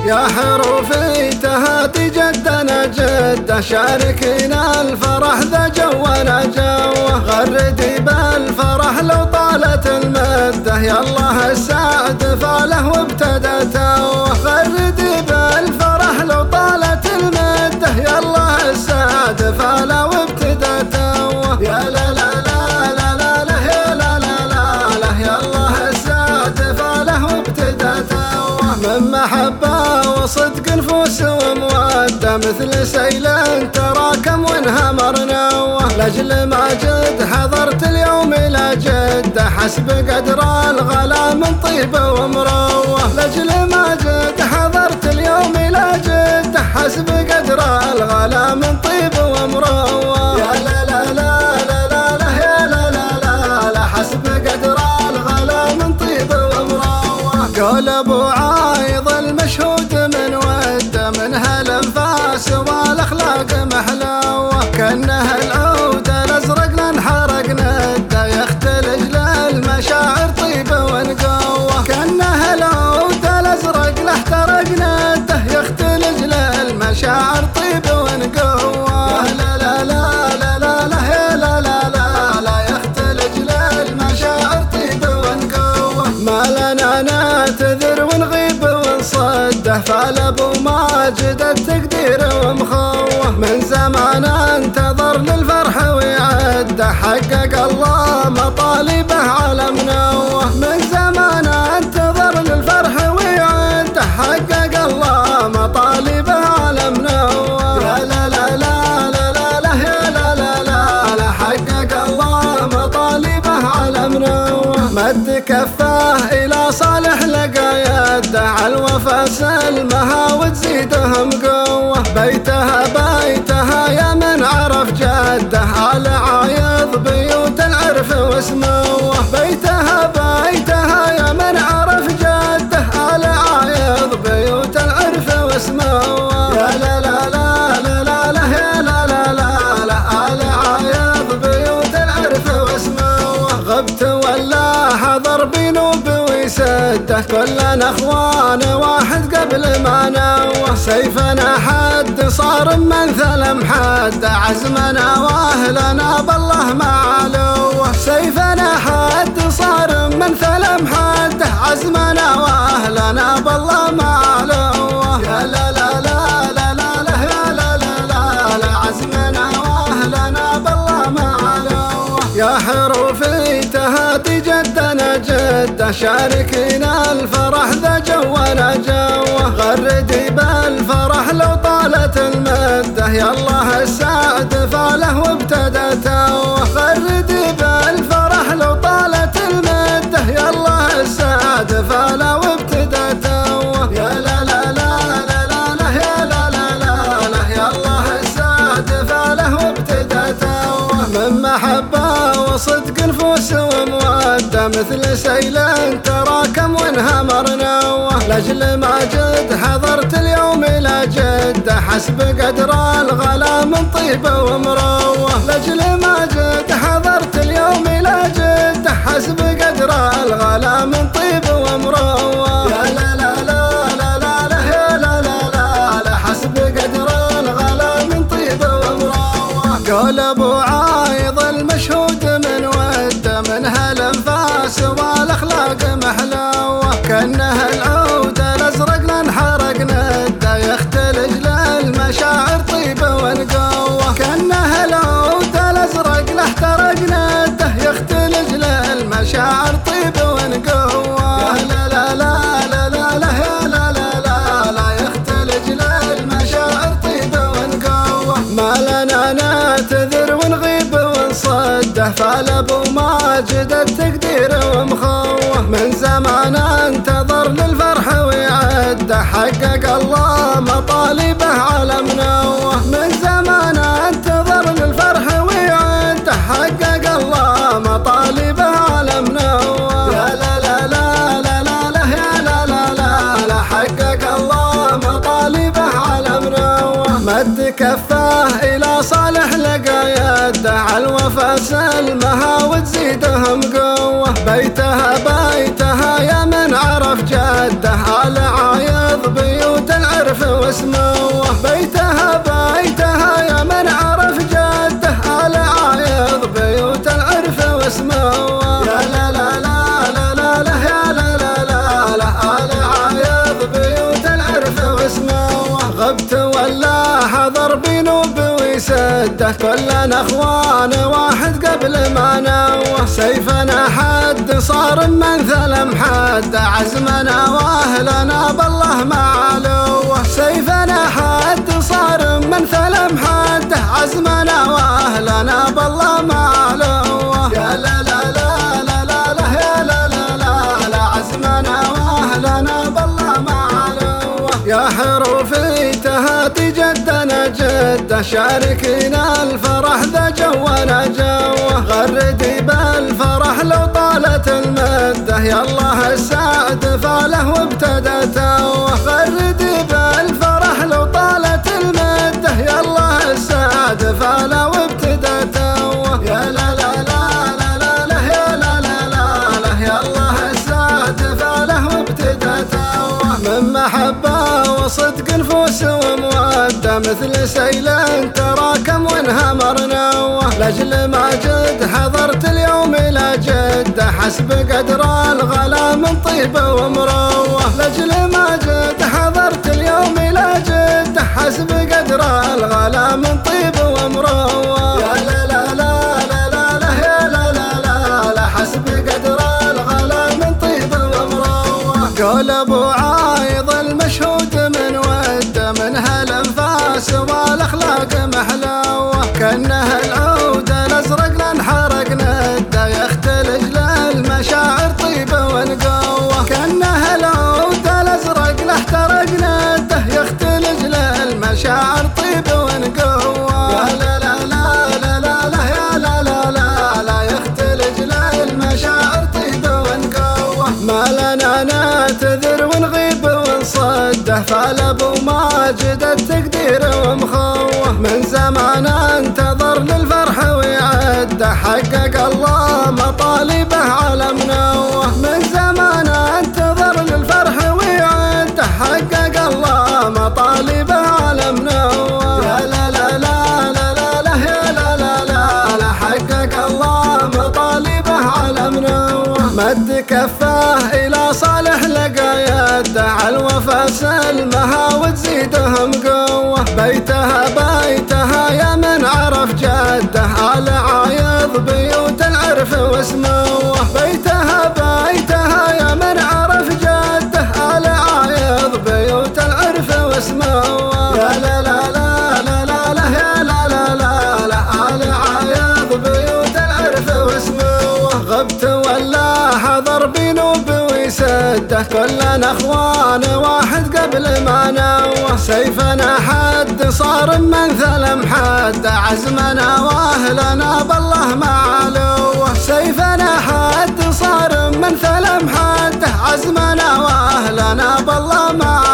يا حروفي تهاتي جدنا جده، شاركينا الفرح ذا جونا جوه، غردي بالفرح لو طالت المده، يالله السعد فاله وابتدى توه، غردي بالفرح لو طالت المده، يالله السعد فاله وابتدى توه، يا لا لا لا لا لا لا يا لا لا لا لا، يالله السعد فاله وابتدى توه، من محبه وصدق نفوس وموده، مثل سيل تراكم وانهمر نوه، لاجل ما جد حضرت اليوم الى جده، حسب قدر الغلا من طيب ومروه، لاجل ما جد حضرت اليوم الى جده، حسب قدر الغلا من طيب ومروه، يا لا لا لا لا لا لا يا لا لا لا لا، حسب قدر الغلا من طيب ومروه، قول ابو عايض المشهود من وده، من هالانفاس والاخلاق محلوه، كانه العود الازرق لانحرق نده، يختلج للمشاعر طيب ونقوه، كانه العود الازرق لاحترق نده، يختلج للمشاعر طيب ونقوه، يا لا لا لا لا لا لا يا لا لا لا لا، يختلج للمشاعر طيب ونقوه، ما لنا نعتذر ونغيب ونصده، فالابو ماجد التقدير ومخوه، من زمان انتظر للفرح ويعده، حقق الله مطالبه على منوه، من زمان انتظر للفرح ويعده، حقق الله مطالبه على منوه، يا لا لا لا لا لا لا يا لا لا لا لا، حقق الله مطالبه على منوه، مد كفاه الى صالح لقى يده، عالوفا سلمها وتزيدهم قوه، بيتها بيتها يا من عرف جده، على عايض بيوت العرف واسموه، بيتها بيتها يا من عرف جده، على عايض بيوت العرف واسموه، يا لا لا لا لا لا لا يا لا لا لا لا، على عايض بيوت العرف واسموه، غبت ولا حضر بنوب ويسده، كلنا اخوان واحد قبل ما نوه، سيفنا حد صار منثل محد، عزمنا واهلنا بالله ما علوه، سيفنا حد صار منثل محد، عزمنا واهلنا بالله ما علوه، يا لا لا لا لا لا لا يا لا لا لا لا، عزمنا واهلنا بالله ما علوه، يا حروفي تهاتي جدنا جده، شاركينا الفرح ذا جونا جوه، غردي بالفرح لو طالت المده، يالله السعد فاله وابتدى توه، غردي بالفرح لو طالت المده، يالله السعد فاله وابتدى توه، يا لا لا لا لا لا لا يا لا لا لا لا، يالله السعد فاله وابتدى توه، من محبه وصدق نفوس وموده، مثل سيل تراكم وانهمر نوه، لاجل ما جد حضرت اليوم الى جده، حسب قدر الغلا من طيب ومروه، لاجل ما جد حضرت اليوم الى جده، حسب قدر الغلا من طيب ومروه، يا لا لا لا لا لا لا يا لا لا لا لا، حسب قدر الغلا من طيب ومروه، قول ابو عايض المشهود من وده، من هالانفاس والاخلاق محلوه، كانه العود الازرق لانحرق نده، يختلج للمشاعر طيب ونقوه، كانه العود الازرق لاحترق نده، يختلج للمشاعر طيب ونقوه، يا لا لا لا لا لا لا يا لا لا لا لا، يختلج للمشاعر طيب ونقوه، ما لنا نعتذر ونغيب ونصده، فالابو ماجد التقدير ومخوه، من زمان انتظر للفرح ويعده، حقق الله مطالبه على منوه، من زمان انتظر للفرح ويعده، حقق الله مطالبه على منوه، يا لا لا لا لا لا لا يا لا لا لا لا، حقق الله مطالبه على منوه، مد كفاه الى صالح لقى يده، عالوفا سلمها وتزيدهم قوه، بيتها بيتها يا من عرف جده، على عايض بيوت العرف وسموه. بيتها يا من عرف جده، آل عايض بيوت العرف وسموه. يا لا لا لا لا لا لا يا لا لا لا لا، آل عايض بيوت العرف وسموه. غبت ولا حضر بنوب ويسده، كلنا اخوان واحد قبل ما نوه. سيفنا حد صار ممثل محد، عزمنا واهلنا بالله ما علوه. سيفنا حد صار ممثل محد، عزمنا واهلنا بالله ما علوه. يا لا لا لا لا لا لا يا لا لا لا لا، عزمنا واهلنا بالله ما علوه. يا حروفي تهاتي جدنا جده، شاركينا الفرح ذا جونا جوه. غردي بالفرح لو طالت المده، يا الله السعد فاله وابتدى توه. غردي بالفرح لو طالت المده، يا الله السعد فاله وابتدى توه. يا لا لا لا لا لا لا يا لا لا لا لا، يا الله السعد فاله وابتدى توه. من محبه وصدق نفوس وموده، مثل سيل تراكم وانهمر نوه. لاجل ما جد حضرت اليوم الى جده، حسب قدر الغلا من طيب ومروه. لاجل ما جد حضرت اليوم الى جده، حسب قدر الغلا من طيب ومروه. يا لا لا لا لا لا لا يا لا لا لا لا، حسب قدر الغلا من طيب ومروه. قول ابو عايض المشهود من وده، من هالانفاس والاخلاق محلوه. كانه العود الازرق لانحرق نده، يختلج للمشاعر طيب ونقوه. كانه العود الازرق لاحترق نده، يختلج للمشاعر طيب ونقوه. يا لا لا لا لا لا لا يا لا لا لا لا، يختلج للمشاعر طيب ونقوه. ما لنا نعتذر ونغيب ونصده، فالابو ماجد التقدير ومخوه. من زمان انتظر للفرح ويعده، حقق الله مطالبه على منوه. من زمان انتظر للفرح ويعده، حقق الله مطالبه على منوه. يا لا لا لا لا لا لا يا لا لا لا لا، حقق الله مطالبه على منوه. مد كفاه الى صالح لقى يده، عالوفا سلمها وتزيدهم قوه. بيتها يا من عرف جده، آل عايض بيوت العرف وسموه. بيتها يا من عرف جده، آل عايض بيوت العرف وسموه. يا لا لا لا لا لا لا يا لا لا لا لا، آل عايض بيوت العرف وسموه. غبت ولا حضر بنوب ويسده، كلنا اخوان واحد قبل ما نوه. سيفنا حد صار ممثل محد، عزمنا واهلنا بالله ما علوه. سيفنا حد صار ممثل محد، عزمنا واهلنا بالله ما